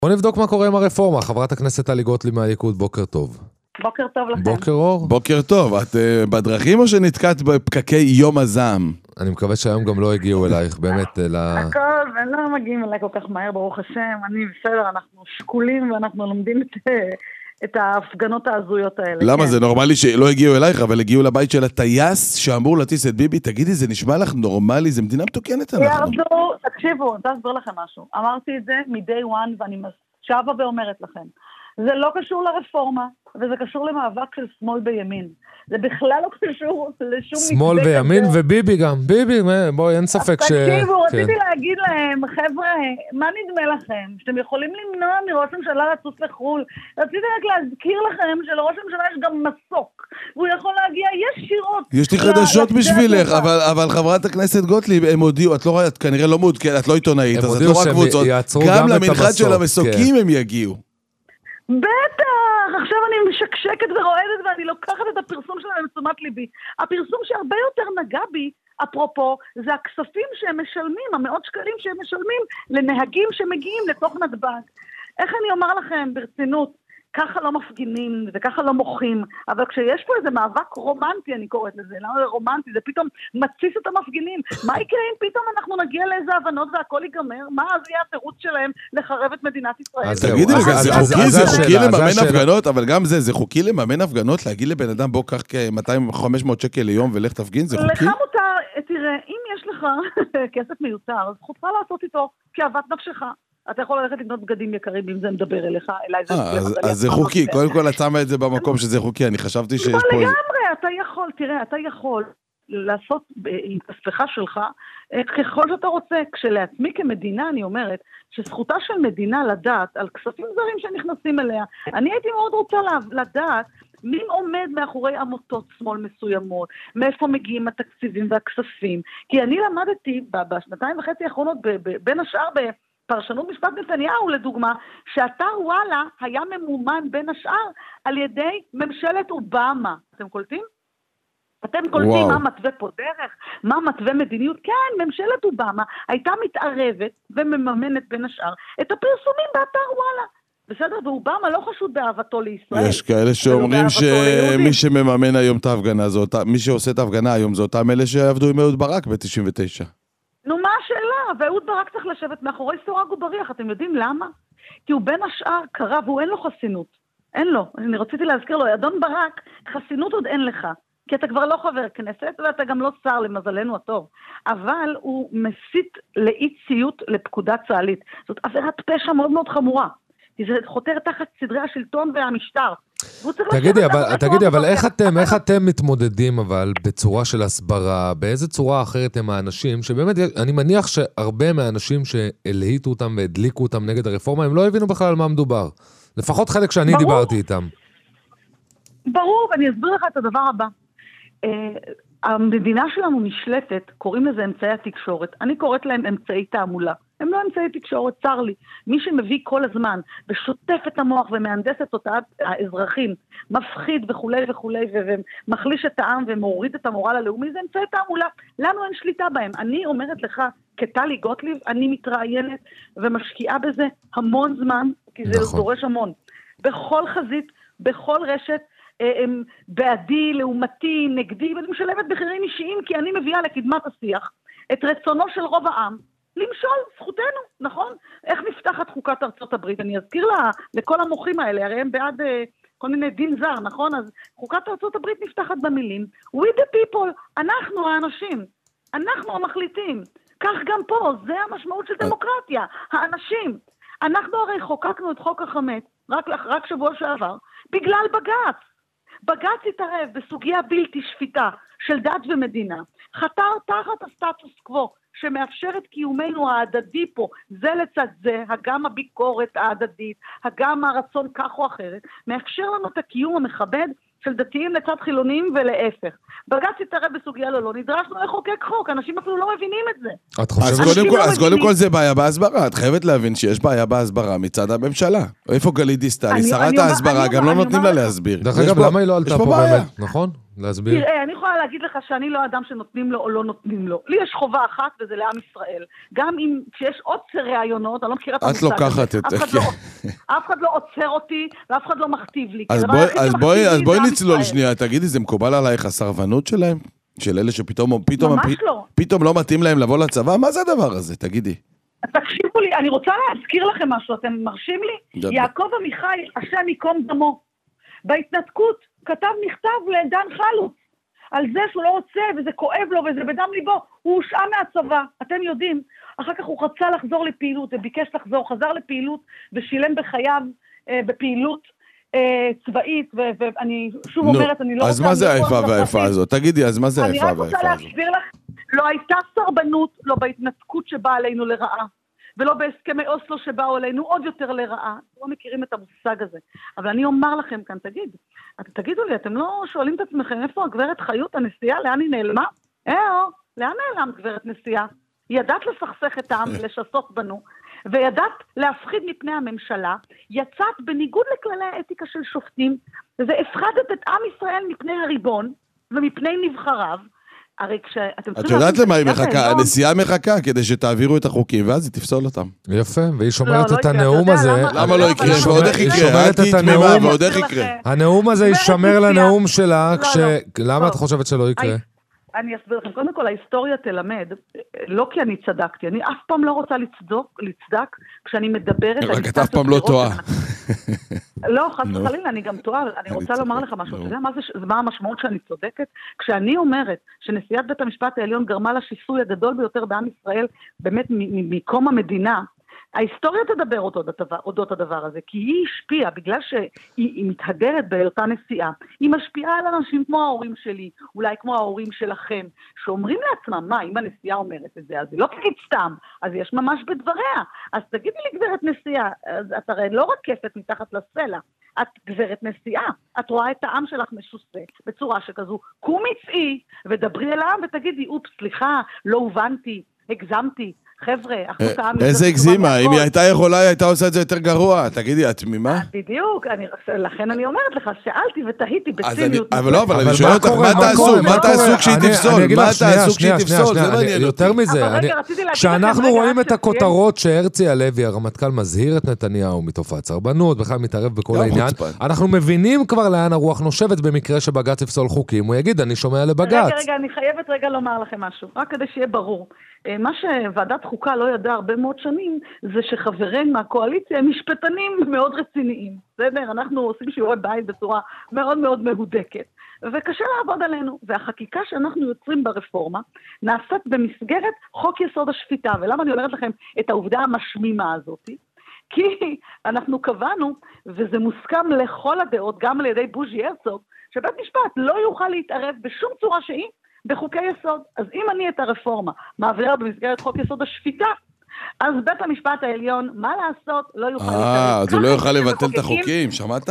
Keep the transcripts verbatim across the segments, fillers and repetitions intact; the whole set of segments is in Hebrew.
בוא נבדוק מה קורה עם הרפורמה. חברת הכנסת טלי גוטליב מהליכוד, בוקר טוב. בוקר טוב לכם. בוקר אור. בוקר טוב, את uh, בדרכים או שנתקעת בפקקי יום הזעם? אני מקווה שהיום גם לא הגיעו אלייך, באמת, אלא... הכל, הם לא מגיעים אליי כל כך מהר, ברוך השם, אני בסדר, אנחנו שקולים ואנחנו לומדים את, את ההפגנות ההזויות האלה. למה? כן. זה נורמלי שלא הגיעו אלייך, אבל הגיעו לבית של הטייס שאמור להטיס את ביבי. תגידי, זה נשמע לך נורמלי? זה מדינה מתוקנת אנחנו. ירדו, תקשיבו, אני אסביר לכם משהו. אמרתי את זה מ-day one ואני שבה ואומרת לכם. זה לא קשור לרפורמה, וזה קשור למאבק של שמאל בימין. זה בכלל לא קשור לשום... שמאל וימין וביבי גם. ביבי, בואי, אין ספק ש... תקשיבו, רציתי להגיד להם, חבר'ה, מה נדמה לכם? שאתם יכולים למנוע מראש הממשלה לצוץ לחול. רציתי רק להזכיר לכם שלראש הממשלה יש גם מסוק, והוא יכול להגיע ישירות... יש לי חדשות בשבילך, אבל חברת הכנסת גוטליב, הם הודיעו, את לא, את כנראה לא מעודכנת, את לא עיתונאית, אז את לא רק קבוצות, גם למנחת של המסוקים הם יגיעו. בטח, עכשיו אני משקשקת ורועדת ואני לוקחת את הפרסום שלהם לתשומת ליבי. הפרסום שהרבה יותר נגע בי, אפרופו, זה הכספים שהם משלמים, המאות שקלים שהם משלמים לנהגים שמגיעים לתוך נתב"ג. איך אני אומר לכם ברצינות, ככה לא מפגינים וככה לא מוחים, אבל כשיש פה איזה מאבק רומנטי, אני קוראת לזה, למה זה רומנטי? זה פתאום מציס את המפגינים. מה יקרה אם פתאום אנחנו נגיע לאיזה הבנות והכל ייגמר? מה אז יהיה התירוץ שלהם לחרב את מדינת ישראל? תגידי רגע, זה חוקי, זה חוקי לממן הפגנות, אבל גם זה, זה חוקי לממן הפגנות, להגיד לבן אדם בוא קח כ-מאתיים חמש מאות שקל ליום ולך תפגין, זה חוקי? לך מותר, תראה, אם יש לך כסף מיותר, אז זכותך לעשות איתו כאוות נפשך. אתה יכול ללכת לקנות בגדים יקרים, אם זה מדבר אליך, אליי זה... אז זה חוקי, קודם כל את שמה את זה במקום שזה חוקי, אני חשבתי שיש פה... לגמרי, אתה יכול, תראה, אתה יכול לעשות עם כספך שלך, ככל שאתה רוצה, כשלעצמי כמדינה, אני אומרת, שזכותה של מדינה לדעת על כספים זרים שנכנסים אליה, אני הייתי מאוד רוצה לדעת, מי עומד מאחורי עמותות שמאל מסוימות, מאיפה מגיעים התקציבים והכספים, כי אני למדתי בשנתיים וחצי האחרונות, בין השאר ב... פרשנות משפט נתניהו, לדוגמה, שאתר וואלה היה ממומן בין השאר על ידי ממשלת אובמה. אתם קולטים? אתם קולטים וואו. מה מתווה פה דרך? מה מתווה מדיניות? כן, ממשלת אובמה הייתה מתערבת ומממנת בין השאר את הפרסומים באתר וואלה. בסדר, ואובמה לא חשוד באהבתו לישראל. יש כאלה שאומרים שמי שמממן היום את ההפגנה, מי שעושה את ההפגנה היום, זה אותם אלה שעבדו עם אהוד ברק ב-תשעים ותשע. נו, מה השאלה? ואהוד ברק צריך לשבת מאחורי סורג ובריח, אתם יודעים למה? כי הוא בין השאר קרא, והוא אין לו חסינות. אין לו. אני רציתי להזכיר לו, אדון ברק, חסינות עוד אין לך. כי אתה כבר לא חבר כנסת, ואתה גם לא שר למזלנו הטוב. אבל הוא מסית לאי ציות לפקודה צה"לית. זאת עבירת פשע מאוד מאוד חמורה. כי זה חותר תחת סדרי השלטון והמשטר. תגידי, אבל, תגידי, אבל איך אתם, איך אתם מתמודדים, אבל בצורה של הסברה, באיזה צורה אחרת הם האנשים, שבאמת, אני מניח שהרבה מהאנשים שהלהיטו אותם והדליקו אותם נגד הרפורמה, הם לא הבינו בכלל על מה מדובר. לפחות חלק שאני ברור. דיברתי איתם. ברור, ואני אסביר לך את הדבר הבא. המדינה שלנו נשלטת, קוראים לזה אמצעי התקשורת. אני קוראת להם אמצעי תעמולה. הם לא אמצעי תקשורת, צר לי. מי שמביא כל הזמן ושוטף את המוח ומהנדס את תודעת האזרחים, מפחיד וכו' וכו' ומחליש את העם ומוריד את המורל הלאומי, זה אמצעי תעמולה. לנו אין שליטה בהם. אני אומרת לך, כטלי גוטליב, אני מתראיינת ומשקיעה בזה המון זמן, כי זה נכון. דורש המון. בכל חזית, בכל רשת, בעדי, לעומתי, נגדי, ואני משלמת בחירים אישיים, כי אני מביאה לקדמת השיח את רצונו של רוב העם, למשול, זכותנו, נכון? איך נפתחת חוקת ארצות הברית? אני אזכיר לה, לכל המוחים האלה, הרי הם בעד uh, כל מיני דין זר, נכון? אז חוקת ארצות הברית נפתחת במילים, we the people, אנחנו האנשים, אנחנו המחליטים. כך גם פה, זה המשמעות של דמוקרטיה, האנשים. אנחנו הרי חוקקנו את חוק החמץ, רק, רק שבוע שעבר, בגלל בג"ץ. בג"ץ התערב בסוגיה בלתי שפיטה של דת ומדינה, חתר תחת הסטטוס קוו, שמאפשר את קיומנו ההדדי פה, זה לצד זה, הגם הביקורת ההדדית, הגם הרצון כך או אחרת, מאפשר לנו את הקיום המכבד של דתיים לצד חילונים ולהפך. בג"ץ התערב בסוגיה לא, לא נדרשנו לחוקק חוק, אנשים אפילו לא מבינים את זה. אז קודם כל זה בעיה בהסברה, את חייבת להבין שיש בעיה בהסברה מצד הממשלה. איפה גלית דיסטל? היא שרת ההסברה, גם לא נותנים לה להסביר. דרך אגב, למה היא לא עלתה פה באמת, נכון? להסביר. תראה, אני יכולה להגיד לך שאני לא אדם שנותנים לו או לא נותנים לו. לי יש חובה אחת, וזה לעם ישראל. גם אם כשיש עוד רעיונות, אני לא מכירה את המושג. את לוקחת את... אף אחד לא עוצר אותי, ואף אחד לא מכתיב לי. אז בואי נצלול שנייה, תגידי, זה מקובל עלייך הסרבנות שלהם? של אלה שפתאום פתאום לא מתאים להם לבוא לצבא? מה זה הדבר הזה? תגידי. תקשיבו לי, אני רוצה להזכיר לכם משהו, אתם מרשים לי? יעקב עמיחי, השם ייקום דמו, בהתנתקות כתב מכתב לדן חלוץ, על זה שהוא לא רוצה, וזה כואב לו, וזה בדם ליבו, הוא הושעה מהצבא, אתם יודעים, אחר כך הוא רצה לחזור לפעילות, וביקש לחזור, חזר לפעילות, ושילם בחייו אה, בפעילות אה, צבאית, ו- ואני שוב נו, אומרת, אני לא רוצה... אז מה זה האיפה והאיפה הזאת? תגידי, אז מה זה האיפה והאיפה הזאת? אני רק רוצה להסביר לך, לא הייתה סרבנות, לא בהתנתקות שבאה עלינו לרעה, ולא בהסכמי אוסלו שבאו עלינו עוד יותר לרעה. לא מכירים את המושג הזה. אבל אני אומר לכם כאן, תגיד, תגידו לי, אתם לא שואלים את עצמכם, איפה הגברת חיות הנשיאה, לאן היא נעלמה? אה, לאן נעלם גברת נשיאה? ידעת לסכסך את העם ולשסות בנו, וידעת להפחיד מפני הממשלה, יצאת בניגוד לכללי האתיקה של שופטים, והפחדת את עם ישראל מפני הריבון, ומפני נבחריו, הרי כשאתם... את יודעת למה היא מחכה? הנשיאה מחכה כדי שתעבירו את החוקים, ואז היא תפסול אותם. יפה, והיא שומרת את הנאום הזה. למה לא יקרה? ועוד איך יקרה? את הנאום, ועוד איך יקרה? הנאום הזה יישמר לנאום שלה, למה את חושבת שלא יקרה? אני אסביר לכם, קודם כל ההיסטוריה תלמד, לא כי אני צדקתי, אני אף פעם לא רוצה לצדק כשאני מדברת... רק את אף פעם לא טועה. לא, חס וחלילה, אני גם טועה, אבל אני רוצה לומר לך משהו, אתה יודע מה המשמעות שאני צודקת? כשאני אומרת שנשיאת בית המשפט העליון גרמה לשיסוי הגדול ביותר בעם ישראל, באמת מקום המדינה, ההיסטוריה תדבר אודות הדבר הזה, כי היא השפיעה, בגלל שהיא מתהדרת בהיותה נשיאה, היא משפיעה על אנשים כמו ההורים שלי, אולי כמו ההורים שלכם, שאומרים לעצמם, מה, אם הנשיאה אומרת את זה, אז היא לא תגיד סתם, אז יש ממש בדבריה, אז תגידי לי גברת נשיאה, את הרי לא רקפת מתחת לסלע, את גברת נשיאה, את רואה את העם שלך משוסה, בצורה שכזו, קומי צאי, ודברי אל העם ותגידי, אופ, סליחה, לא הובנתי, הגזמתי, חבר'ה, אחוז העם... איזה הגזימה, אם היא הייתה יכולה, היא הייתה עושה את זה יותר גרוע. תגידי, את תמימה? בדיוק, לכן אני אומרת לך, שאלתי ותהיתי בציניות. אבל לא, אבל אני שואל אותך, מה תעשו? מה תעשו כשהיא תפסול? מה תעשו כשהיא תפסול? זה מעניין. יותר מזה, כשאנחנו רואים את הכותרות שהרצי הלוי, הרמטכ"ל, מזהיר את נתניהו מתופעת סרבנות, בכלל מתערב בכל העניין, אנחנו מבינים כבר לאן הרוח נושבת במקרה שבג"ץ יפסול חוקים. הוא יגיד, אני שומע לבג"ץ. רגע, רגע, אני חייבת רגע לומר לכם משהו, רק כדי שיהיה ברור. מה שוועדת חוקה לא ידע הרבה מאוד שנים, זה שחברים מהקואליציה הם משפטנים מאוד רציניים. בסדר? אנחנו עושים שיעורי בית בצורה מאוד מאוד מהודקת. וקשה לעבוד עלינו. והחקיקה שאנחנו יוצרים ברפורמה, נעשית במסגרת חוק יסוד השפיטה. ולמה אני אומרת לכם את העובדה המשמימה הזאת? כי אנחנו קבענו, וזה מוסכם לכל הדעות, גם על ידי בוז'י הרצוג, שבית משפט לא יוכל להתערב בשום צורה שהיא, בחוקי יסוד. אז אם אני את הרפורמה מעבירה במסגרת חוק יסוד השפיטה, אז בית המשפט העליון, מה לעשות, לא יוכל להתערב. אה, אז הוא לא יוכל לבטל את החוקים, שמעת?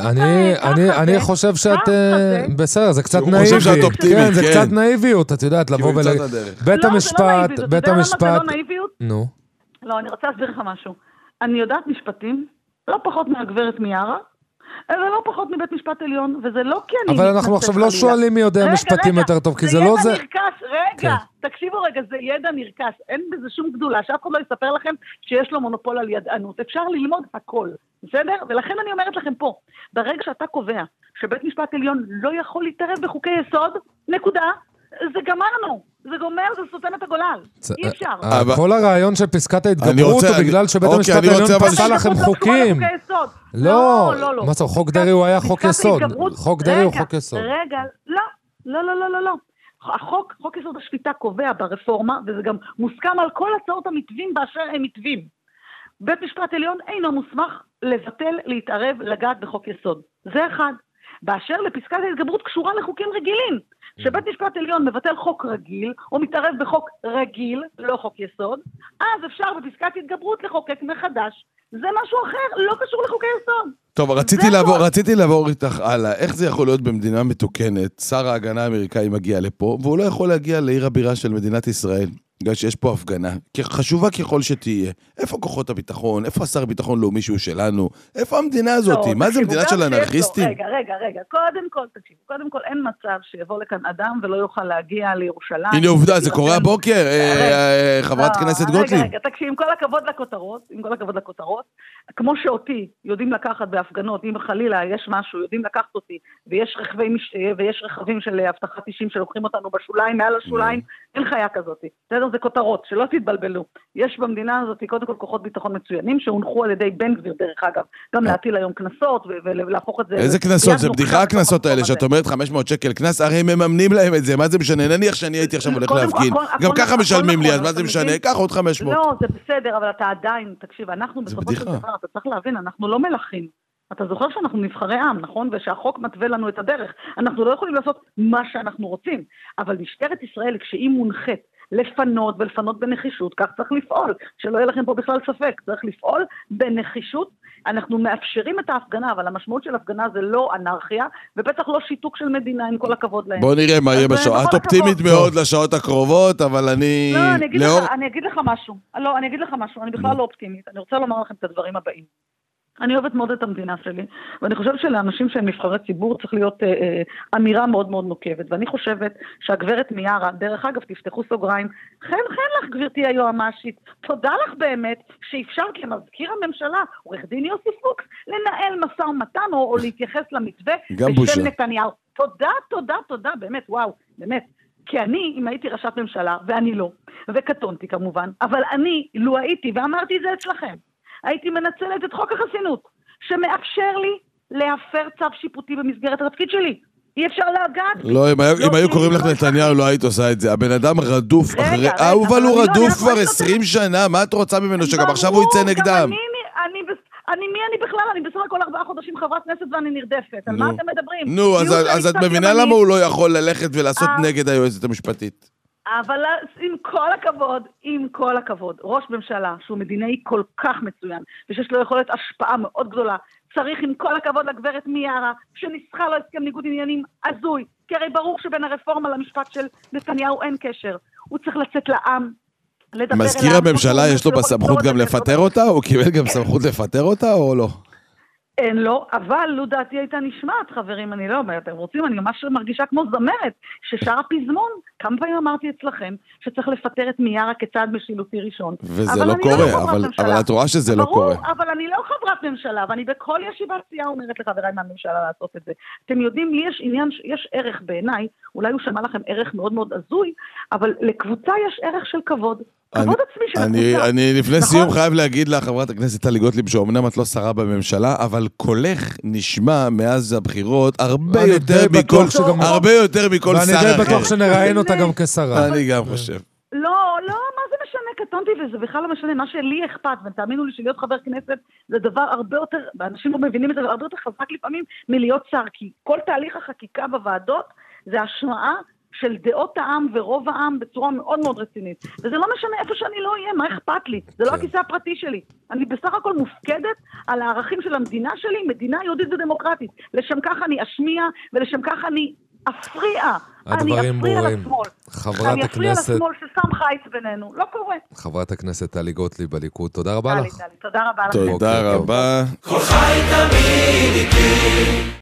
אני חושב שאת... בסדר, זה קצת נאיבי. הוא חושב שאת אופטימית, כן. זה קצת נאיביות, את יודעת, לבוא ול... בית המשפט, בית המשפט... זה לא נאיביות? נו. לא, אני רוצה להסביר לך משהו. אני יודעת משפטים, לא פחות מהגברת מיארה, זה לא פחות מבית משפט עליון, וזה לא כי אני... אבל אנחנו עכשיו לא שואלים מי יודע משפטים יותר טוב, כי זה לא זה... רגע, זה ידע נרכש, רגע, תקשיבו רגע, זה ידע נרכש, אין בזה שום גדולה, שאף אחד לא יספר לכם שיש לו מונופול על ידענות, אפשר ללמוד הכל, בסדר? ולכן אני אומרת לכם פה, ברגע שאתה קובע שבית משפט עליון לא יכול להתערב בחוקי יסוד, נקודה, זה גמרנו. זה גומר, זה סותם את הגולל. אי אפשר. כל הרעיון של פסקת ההתגברות הוא בגלל שבית המשפט העליון פסל לכם חוקים. לא, לא, לא. מה זה, חוק דרעי הוא היה חוק יסוד. חוק דרעי הוא חוק יסוד. רגע, לא, לא, לא, לא, לא. החוק, חוק יסוד השפיטה קובע ברפורמה, וזה גם מוסכם על כל הצעות המתווים באשר הם מתווים. בית משפט עליון אינו מוסמך לבטל, להתערב, לגעת בחוק יסוד. זה אחד. באשר לפסקת ההתגברות קשורה לחוקים רגילים. שבית משפט עליון מבטל חוק רגיל, או מתערב בחוק רגיל, לא חוק יסוד, אז אפשר בפסקת התגברות לחוקק מחדש. זה משהו אחר, לא קשור לחוקי יסוד. טוב, רציתי לעבור, רציתי לעבור איתך הלאה. איך זה יכול להיות במדינה מתוקנת? שר ההגנה האמריקאי מגיע לפה, והוא לא יכול להגיע לעיר הבירה של מדינת ישראל. בגלל שיש פה הפגנה, חשובה ככל שתהיה. איפה כוחות הביטחון? איפה השר ביטחון לאומי שהוא שלנו? איפה המדינה הזאת? מה זה מדינה של אנרכיסטים? רגע, רגע, רגע. קודם כל, תקשיבו, קודם כל אין מצב שיבוא לכאן אדם ולא יוכל להגיע לירושלים. הנה עובדה, זה קורה הבוקר, חברת כנסת גוטליב. רגע, רגע, תקשיב, עם כל הכבוד לכותרות, עם כל הכבוד לכותרות, כמו שאותי יודעים לקחת בהפגנות, אם חלילה יש משהו, יודעים לקחת אותי, ויש רכבי משתיה, ויש רכבים של הבטחת אישים שלוקחים אותנו בשוליים, מעל השוליים, אין חיה כזאת. בסדר, זה כותרות, שלא תתבלבלו. יש במדינה הזאת קודם כל כוחות ביטחון מצוינים, שהונחו על ידי בן גביר, דרך אגב, גם להטיל היום כנסות, ולהפוך את זה... איזה כנסות? זה בדיחה הכנסות האלה, שאת אומרת חמש מאות שקל כנס, הרי הם מממנים להם את זה, מה זה משנה? נניח שאני הייתי עכשיו הולך להפגין, גם ככה משלמים לי, אז מה זה משנה? קח עוד חמש מאות. לא, זה בסדר, אבל אתה עדיין, תקשיב, אנחנו בסופו של דבר, אתה צריך להבין, אנחנו לא מלכים. אתה זוכר שאנחנו נבחרי עם, נכון? ושהחוק מתווה לנו את הדרך. אנחנו לא יכולים לעשות מה שאנחנו רוצים, אבל משטרת ישראל, כשהיא מונחת לפנות ולפנות בנחישות, כך צריך לפעול, שלא יהיה לכם פה בכלל ספק, צריך לפעול בנחישות, אנחנו מאפשרים את ההפגנה, אבל המשמעות של הפגנה זה לא אנרכיה, ובטח לא שיתוק של מדינה, עם כל הכבוד להם. בוא נראה מה יהיה בשעות. את אופטימית מאוד לשעות הקרובות, אבל אני... לא, אני אגיד לך, אני אגיד לך משהו. לא, אני אגיד לך משהו, אני בכלל לא אופטימית. אני רוצה לומר לכם את הדברים הבאים. אני אוהבת מאוד את המדינה שלי, ואני חושבת שלאנשים שהם נבחרי ציבור צריך להיות אה, אה, אמירה מאוד מאוד נוקבת, ואני חושבת שהגברת מיארה, דרך אגב, תפתחו סוגריים, חן חן לך גברתי היועמ"שית, תודה לך באמת שאפשרת למזכיר הממשלה, עורך דין יוסי פוקס, לנהל משא ומתן או, או להתייחס למתווה בשם נתניהו. תודה, תודה, תודה, באמת, וואו, באמת. כי אני, אם הייתי ראשת ממשלה, ואני לא, וקטונתי כמובן, אבל אני, לו הייתי, ואמרתי את זה אצלכם, הייתי מנצלת את חוק החסינות, שמאפשר לי להפר צו שיפוטי במסגרת התפקיד שלי. אי אפשר להגעת. לא, אם היו קוראים לך נתניהו, לא היית עושה את זה. הבן אדם רדוף אחרי... אבל הוא רדוף כבר עשרים שנה, מה את רוצה ממנו? שגם עכשיו הוא יצא נגדם. אני, מי אני בכלל? אני בסך הכל ארבעה חודשים חברת כנסת ואני נרדפת. על מה אתם מדברים? נו, אז את מבינה למה הוא לא יכול ללכת ולעשות נגד היועצת המשפטית? אבל עם כל הכבוד, עם כל הכבוד, ראש ממשלה שהוא מדינאי כל כך מצוין, ושיש לו יכולת השפעה מאוד גדולה, צריך עם כל הכבוד לגברת מיארה, שניסחה לו הסכם ניגוד עניינים הזוי, כי הרי ברור שבין הרפורמה למשפט של נתניהו אין קשר. הוא צריך לצאת לעם, לדבר אליו. מזכיר הממשלה יש לו בסמכות גם לפטר אותה? הוא קיבל גם סמכות לפטר אותה או לא? אין לו, אבל לו דעתי הייתה נשמעת, חברים, אני לא אומרת, אתם רוצים, אני ממש מרגישה כמו זמרת, ששרה פזמון, כמה פעמים אמרתי אצלכם, שצריך לפטר את מיארה כצעד משילותי ראשון. וזה לא קורה, אבל, אבל את רואה שזה ברור, לא קורה. אבל אני לא חברת ממשלה, ואני בכל ישיבת סיעה אומרת לחבריי מהממשלה לעשות את זה. אתם יודעים, לי יש עניין, יש ערך בעיניי, אולי הוא שמע לכם ערך מאוד מאוד עזוי, אבל לקבוצה יש ערך של כבוד. כבוד עצמי של הקבוצה. אני לפני סיום חייב להגיד לך, חברת הכנסת טלי גוטליב, שאומנם את לא שרה בממשלה, אבל קולך נשמע מאז הבחירות הרבה יותר מכל הרבה יותר מכל שר אחר. ואני די בטוח שנראיין אותה גם כשרה. אני גם חושב. לא, לא, מה זה משנה? קטונתי, וזה בכלל לא משנה. מה שלי אכפת, ותאמינו לי שלהיות חבר כנסת זה דבר הרבה יותר, ואנשים לא מבינים את זה, הרבה יותר חזק לפעמים מלהיות שר, כי כל תהליך החקיקה בוועדות זה השמעה של דעות העם ורוב העם בצורה מאוד מאוד רצינית. וזה לא משנה איפה שאני לא אהיה, מה אכפת לי? זה לא הכיסא הפרטי שלי. אני בסך הכל מופקדת על הערכים של המדינה שלי, מדינה יהודית ודמוקרטית. לשם כך אני אשמיע, ולשם כך אני אפריע. הדברים ברורים. חברת אני אפריע הכנסת... לשמאל ששם חיץ בינינו. לא קורה. חברת הכנסת טלי גוטליב בליכוד, תודה רבה לך. תודה רבה לך. תודה רבה. כל חי תמיד איתי.